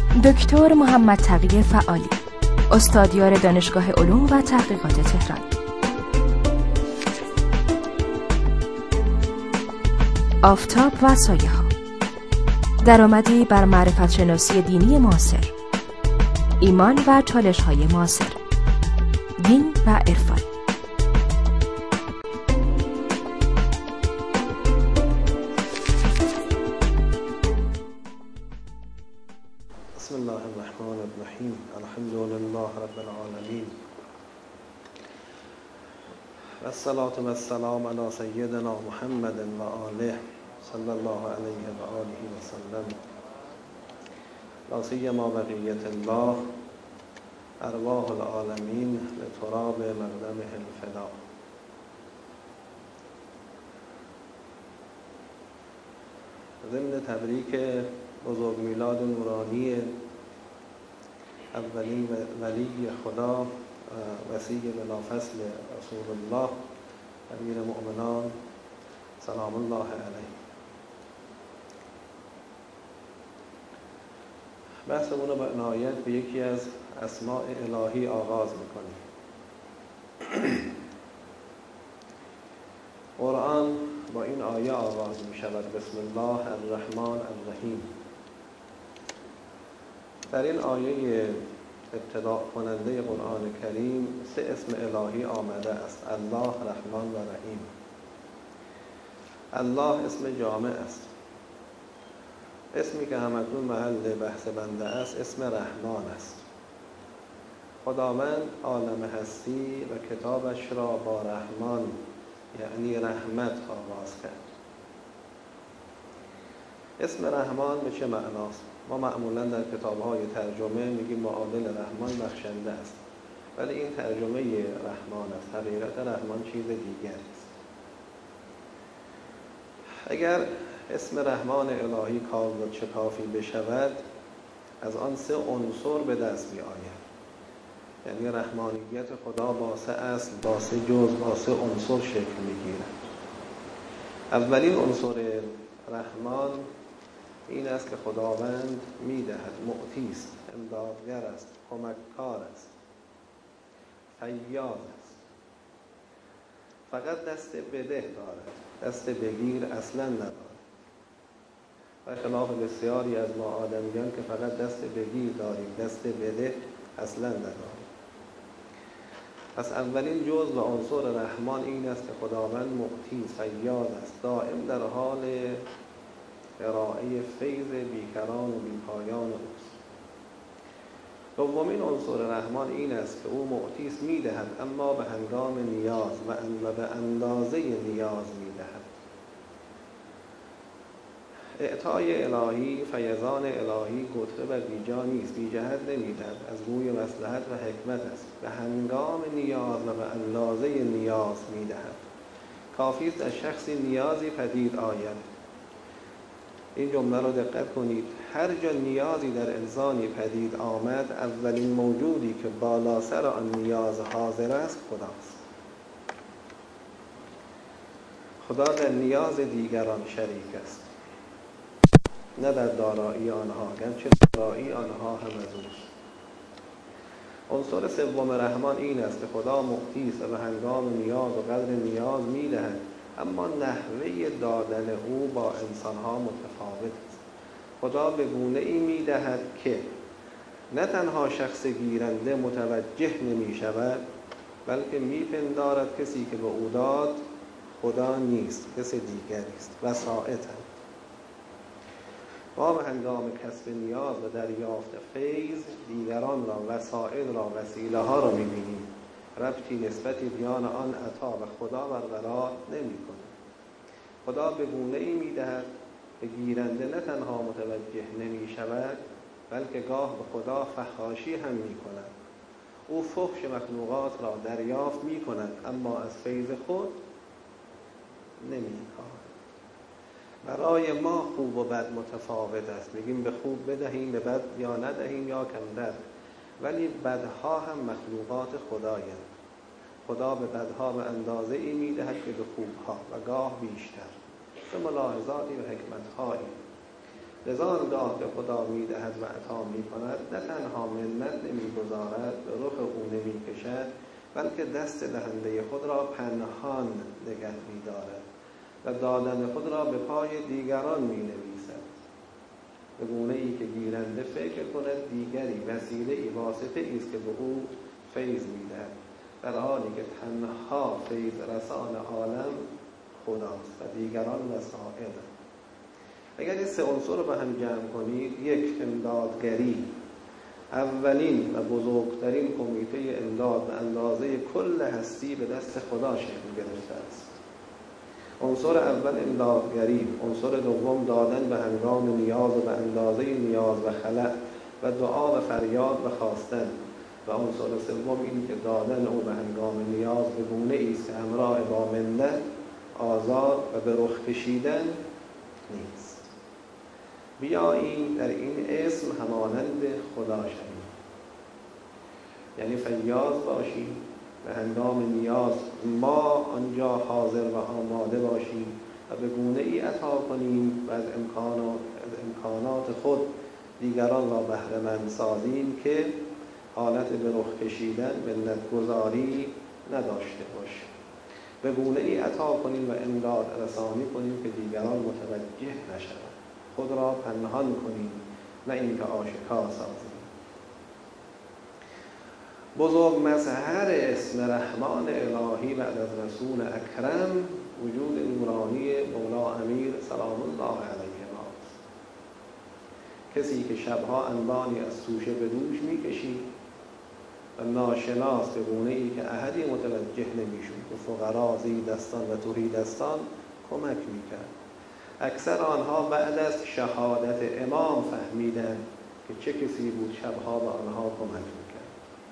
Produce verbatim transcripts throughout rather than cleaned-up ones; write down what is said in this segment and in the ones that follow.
دکتر محمد تقی فعالی، استادیار دانشگاه علوم و تحقیقات تهران. آفتاب و سایه ها، درآمدی بر معرفت شناسی دینی معاصر، ایمان و چالش های معاصر، دین و عرفان. بسم الله الرحمن الرحیم. الحمد لله رب العالمین و الصلاة و السلام علی سیدنا محمد و آله صلی الله علیه و آله و سلم. لا سیما بقیت الله ارواح العالمین لتراب مقدمه الفدا. ضمن تبریک بزرگ میلاد نورانی اولین ولی خدا وصی بلافصل رسول الله امیر مؤمنان سلام الله علیه، بحثمون رو با عنایت به یکی از اسماء الهی آغاز میکنیم. قرآن با این آیه آغاز می شود: بسم الله الرحمن الرحیم. در این آیه ابتدا کننده قرآن کریم سه اسم الهی آمده است: الله، رحمان و رحیم. الله اسم جامع است، اسمی که همکنون محل بحث بنده است اسم رحمان است. خداوند عالم هستی و کتابش را با رحمان یعنی رحمت آغاز کرد. اسم رحمان به چه معناست؟ ما معمولا در کتاب‌های ترجمه میگیم معادل رحمان بخشنده است، ولی این ترجمه رحمان است. حقیقت رحمان چیز دیگری است. اگر اسم رحمان الهی کامل شکافی بشود، از آن سه عنصر به دست می آید. یعنی رحمانیت خدا با سه اصل، با سه جزء، با سه عنصر شکل میگیرد. اولین عنصر رحمان این است که خداوند میدهد، معطی است، امدادگر است، کمککار است، فیاض است. فقط دست بده دارد، دست بگیر اصلا ندارد. و خلاف بسیاری از ما آدمیان که فقط دست بگیر داریم، دست بده اصلا نداریم. پس اولین جزء و عنصر رحمان این است که خداوند معطی، فیاض است، دائم در حال ارائه فیض بیکران و بیپایان اوست. دومین عنصر رحمان این است که او معطی است، میدهد اما به هنگام نیاز و به اندازه نیاز میدهد. اعطای الهی، فیضان الهی گتره و بیجا نیست، بی جهت نمیدهد، از روی مصلحت و حکمت است. به هنگام نیاز و به اندازه نیاز میدهد. کافی است از شخصی نیازی پدید آید. این جمله رو دقت کنید: هر جا نیازی در انسانی پدید آمد، اولین موجودی که بالا سر آن نیاز حاضر است خداست. خدا در نیاز دیگران شریک است، نه در دارایی آنها، گرچه دارایی آنها هم از اوست. عنصر سوم رحمان این است که خدا معطی است و به هنگام نیاز و قدر نیاز میدهد، اما نحوه دادن او با انسانها متفاوت است. خدا به گونه ای میدهد که نه تنها شخص گیرنده متوجه نمی شود، بلکه میپندارد کسی که به او داد خدا نیست، کس دیگری است. وسائط هم. ما به هنگام کسب نیاز و دریافت فیض دیگران را، وسائل را، وسیله ها را میبینیم. ربطی نسبتی بیان آن عطا و خدا برقرار نمی کنه. خدا به گونه ای می دهد که گیرنده نه تنها متوجه نمی شود، بلکه گاه به خدا فحاشی هم می کند. او فحش مخلوقات را دریافت می کند، اما از فیض خود نمی کند. برای ما خوب و بد متفاوت است. میگیم به خوب بدهیم، به بد یا ندهیم یا کمتر، ولی بدها هم مخلوقات خدایند. خدا به بدها به اندازه ای میدهد که به خوبها، و گاه بیشتر، به ملاحظاتی و حکمتهایی. لذا آنگاه که خدا می‌دهد و عطا می‌کند نه تنها منت نمی‌گذارد، به رخ او نمی‌کشد، بلکه دست دهنده خود را پنهان نگه می‌دارد و دادن خود را به پای دیگران می‌نویسد، به گونه‌ای که گیرنده فکر کند دیگری وسیله‌ای واسطه‌ای است که به او فیض می‌دهد، در حالی که تنها فیض رسان عالم خداست و دیگران وسائل. اگر این سه عنصر رو به هم جمع کنید، یک، امدادگری، اولین و بزرگترین کمیته امداد به اندازه کل هستی به دست خدا شکل گرفته است. عنصر اول امدادگری، عنصر دوم دادن به هنگام نیاز و به اندازه نیاز و خلأ و دعا و فریاد و خواستن، و عنصر سوم این که دادن او به هنگام نیاز به گونه‌ای است که همراه با منت، آزار و به رخ کشیدن نیست. بیاییم در این اسم همانند خدا شویم، یعنی فیاض باشیم، به هنگام نیاز ما آنجا حاضر و آماده باشیم و به گونه‌ای عطا کنیم و از امکانات, از امکانات خود دیگران را بهره مند سازیم که حالت به رخ کشیدن، منت گذاری نداشته باشیم. به گونه‌ای عطا کنیم و امداد رسانی کنیم که دیگران متوجه نشوند. خود را پنهان کنیم، نه اینکه آشکار سازیم. بزرگ مظهر اسم رحمان الهی بعد از رسول اکرم وجود نورانی مولا امیر سلام الله علیه ماست. کسی که شبها انبانی از توشه به دوش می‌کشید و ناشناس به گونه‌ای که احدی متوجه نمی‌شد به فقرا، زیردستان و تهیدستان کمک می‌کرد. اکثر آنها بعد از شهادت امام فهمیدند که چه کسی بود شبها به آنها کمک می‌کرد.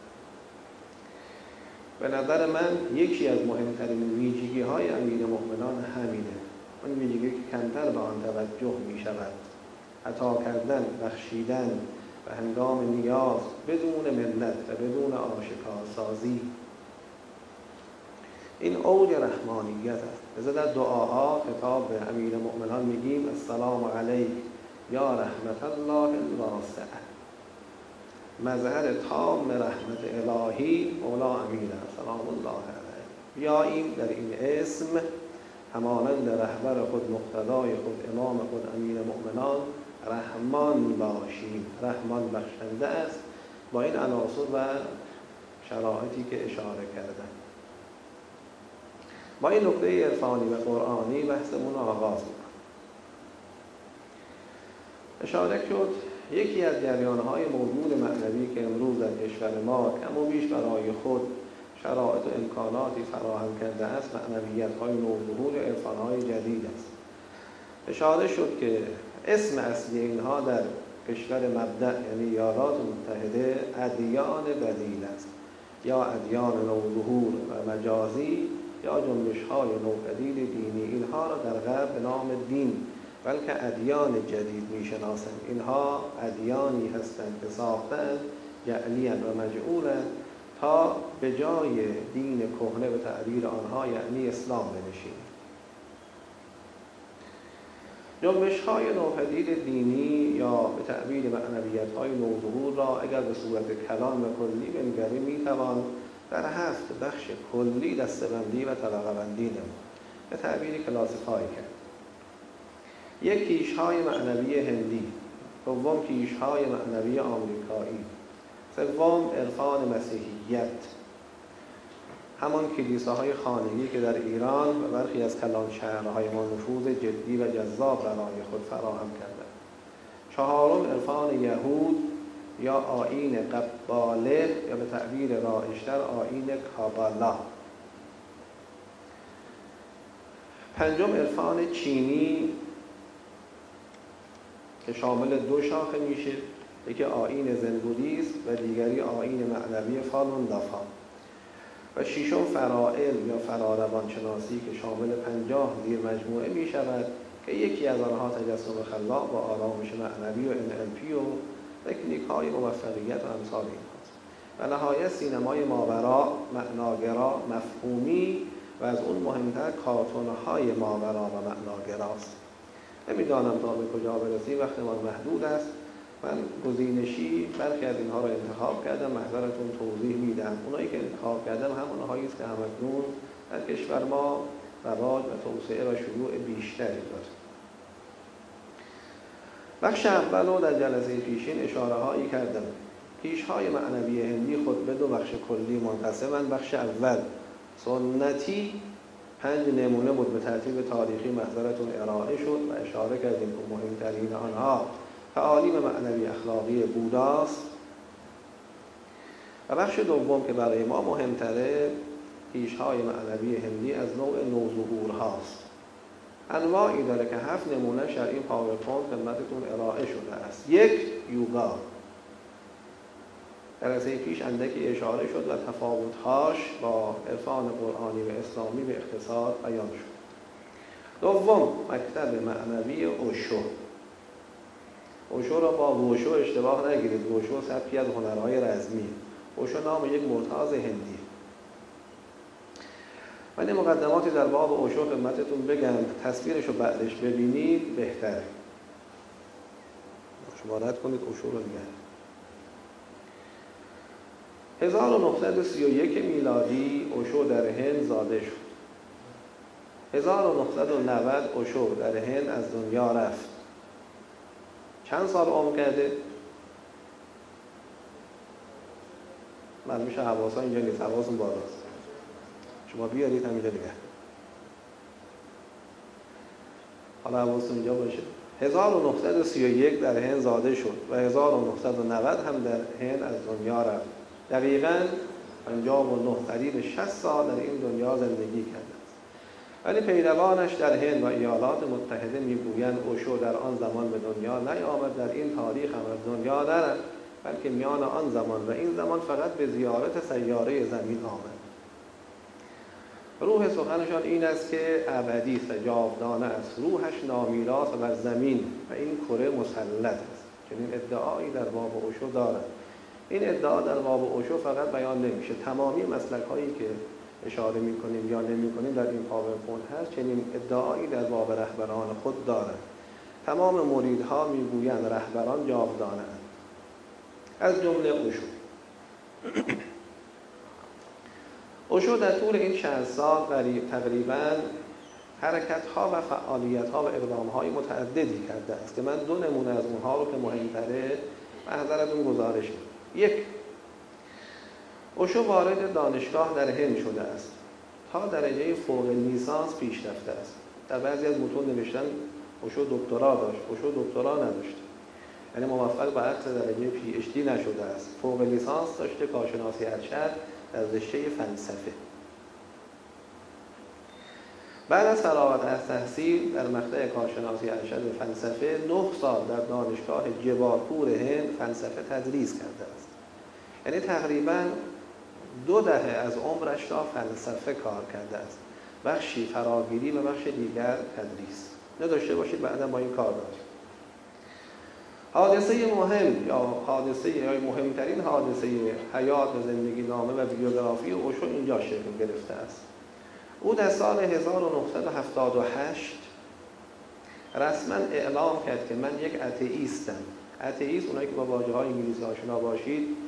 به نظر من یکی از مهمترین ویژگی‌های امیرالمؤمنین همینه. آن ویژگی که کمتر به آن توجه می‌شود. عطا کردن، بخشیدن و هنگام نیاز بدون منت و بدون آشکارسازی. این اوج رحمانیت است. لذا در دعاها خطاب به امیرالمؤمنین میگیم السلام علیک یا رحمت الله الواسعه. مظهر تام رحمت الهی مولا امیر سلام الله علیه. بیاییم در این اسم همانند رهبر خود، مقتدای خود، امام خود امیرالمؤمنین رحمان باشیم. رحمان بخشنده است با این عناصر و شرایطی که اشاره کردم. با این نکته عرفانی و قرآنی بحثمون رو آغاز می‌کنم. اشاره شد یکی از جریان‌های موجود معنوی که امروز در کشور ما کم و بیش برای خود شرایط و امکاناتی فراهم کرده است، معنویت‌های نوظهور و عرفان‌های جدید است. اشاره شد که اسم اصلی اینها در کشور مبدأ یعنی ایالات متحده ادیان بدیل است، یا ادیان نوظهور و مجازی یا جنبش‌های نوپدید دینی. اینها را در غرب به نام دین بلکه ادیان جدید می‌شناسند. اینها ادیانی هستند که ساختند جعلیاً و مجعولاً تا به جای دین کهنه به تعبیر آنها یعنی اسلام بنشینند. جنبش‌های نوپدید دینی یا به تعبیر معنویت‌های نوظهور را اگر به صورت کلان و کلی بنگریم می‌توان در هفت بخش کلی دسته‌بندی و طبقه‌بندی نمود، به تعبیر کلاسیفای کرد. یک، کیش‌های معنوی هندی. دوم، کیش‌های معنوی آمریکایی. سوم، عرفان مسیحیت، همان کلیساهای خانگی که در ایران و برخی از کلان شهرهای ما نفوذ جدی و جذاب برای خود فراهم کردند. چهارم، عرفان یهود یا آیین قباله یا به تعبیر رایج‌تر آیین کابالا. پنجم، عرفان چینی که شامل دو شاخه میشه، یکی آیین زن بودیست و دیگری آیین معنوی فالون دافا. و ششم، فرائل یا فراروانشناسی که شامل پنجاه زیر مجموعه می شود که یکی از آنها تجسم خلاق و آرامش معنوی و ان ال پی و تکنیک های موفقیت و امثال اینهاست. و نهایت سینمای ماورا، معناگرا، مفهومی و از اون مهمتر کارتون های ماورا و معناگراست. نمیدانم تا به کجا برسیم، وقت ما محدود است. من گزینشی برخی از اینها را انتخاب کردم، محضرتون توضیح میدم. اونایی که انتخاب کردم همون هایی است که همکنون در کشور ما رواج و توسعه و شیوع بیشتری دارد. بخش اول در جلسه پیشین اشاره هایی کردم. پیش های معنوی هندی خود به دو بخش کلی منقسمند. بخش اول سنتی پنج نمونه بود به ترتیب تاریخی محضرتون ارائه شد و اشاره کردیم که مهمترین آنها تعالیم معنوی اخلاقی بوداست. و بخش دوم که برای ما مهمتره پیش های معنوی هندی از نوع نوظهور هاست. انواعی داره که هفت نمونه در این پاورپوینت خدمتتون ارائه شده است. یک، یوگا. جلسه پیش اندکی اشاره شد و تفاوت‌هاش با عرفان قرآنی و اسلامی به اختصار بیان شد. دوم، مکتب معنوی اوشو. اوشو را با ووشو اشتباه نگیرید. ووشو سبکی از هنرهای رزمی. اوشو نام یک مرتاض هندی. من مقدماتی در باب اوشو خدمتتون بگم، تصویرش رو بعدش ببینید بهتره. شما رد کنید اوشو رو دیگه. هزار و نهصد و سی و یک میلادی اوشو در هند زاده شد. هزار و نهصد و نود اوشو در هند از دنیا رفت. چند سال عمر کرده؟ من میشه حواسا اینجا نیست، حواسون بالاست. شما بیارید همینجا دیگه. حالا حواستون اینجا باشه. هزار و نهصد و سی و یک در هند زاده شد و هزار و نهصد و نود هم در هند از دنیا رفت. دقیقاً پنجاه و نه قریب شصت سال در این دنیا زندگی کرده است. ولی پیروانش در هند و ایالات متحده میگویند اوشو در آن زمان به دنیا نیامد، در این تاریخ هم از دنیا نرفت، بلکه میان آن زمان و این زمان فقط به زیارت سیاره زمین آمد. روح سخنشان این است که ابدی است و جاودانه است. روحش نامیراث بر زمین و این کره مسلط است. چنین ادعایی در باب اوشو دارد. این ادعا در باب اوشو فقط بیان نمیشه. تمامی مسلک هایی که اشاره میکنیم یا نمیکنیم در این پاورپوینت هست، چنین ادعایی در باب رهبران خود دارند. تمام مریدها میگویند رهبران جاودانه اند، از جمله اوشو. اوشو در طول این چند سال تقریباً حرکت‌ها و فعالیت‌ها و اقدام‌های متعددی کرده است که من دو نمونه از اونها رو که مهم‌تره به حضرتون گزارش می‌دم. یک، اوشو وارد دانشگاه در هند شده است. تا درجه فوق لیسانس پیش رفته است. در بعضی از متون نوشتن اوشو دکترا داشت، اوشو دکترا نداشت. یعنی موفق به اخذ درجه پی اچ دی نشده است. فوق لیسانس داشته، کارشناسی ارشد در رشته فلسفه. بعد از فراغت از تحصیل در مقطع کارشناسی ارشد فلسفه نه سال در دانشگاه جبالپور هند فلسفه تدریس کرده است. یعنی تقریباً دو دهه از عمرش را فلسفه کار کرده است. بخشی فراگیری و بخش دیگر تدریس. نداشته باشید بعدا با این کار دارید. حادثه مهم یا حادثه یا مهمترین حادثه حیات و زندگی نامه و بیوگرافی اوشو اینجا شکل گرفته است. او در سال هزار و نهصد و هفتاد و هشت رسما اعلام کرد که من یک اتئیستم. اتئیست، اونایی که با واژه‌های انگلیسی آشنا باشید،